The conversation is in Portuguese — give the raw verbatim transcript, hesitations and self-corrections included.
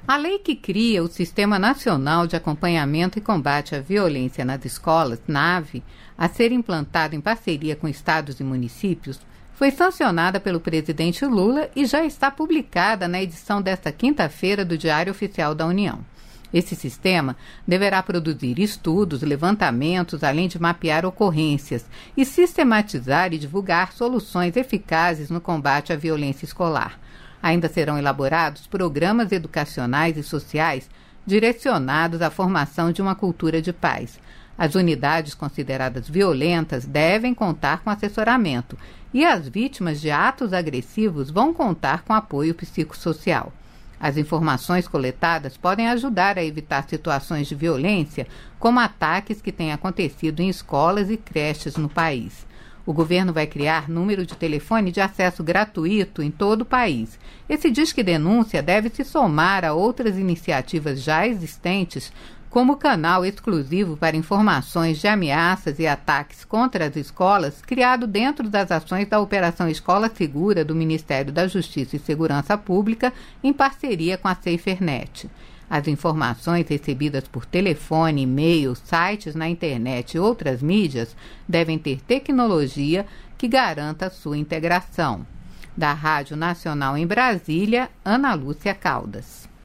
A lei que cria o Sistema Nacional de Acompanhamento e Combate à Violência nas Escolas, NAVE, a ser implantado em parceria com estados e municípios, foi sancionada pelo presidente Lula e já está publicada na edição desta quinta-feira do Diário Oficial da União. Esse sistema deverá produzir estudos, levantamentos, além de mapear ocorrências e sistematizar e divulgar soluções eficazes no combate à violência escolar. Ainda serão elaborados programas educacionais e sociais direcionados à formação de uma cultura de paz. As unidades consideradas violentas devem contar com assessoramento e as vítimas de atos agressivos vão contar com apoio psicossocial. As informações coletadas podem ajudar a evitar situações de violência, como ataques que têm acontecido em escolas e creches no país. O governo vai criar número de telefone de acesso gratuito em todo o país. Esse Disque Denúncia deve se somar a outras iniciativas já existentes, como o canal exclusivo para informações de ameaças e ataques contra as escolas, criado dentro das ações da Operação Escola Segura do Ministério da Justiça e Segurança Pública, em parceria com a SaferNet. As informações recebidas por telefone, e-mail, sites na internet e outras mídias devem ter tecnologia que garanta sua integração. Da Rádio Nacional em Brasília, Ana Lúcia Caldas.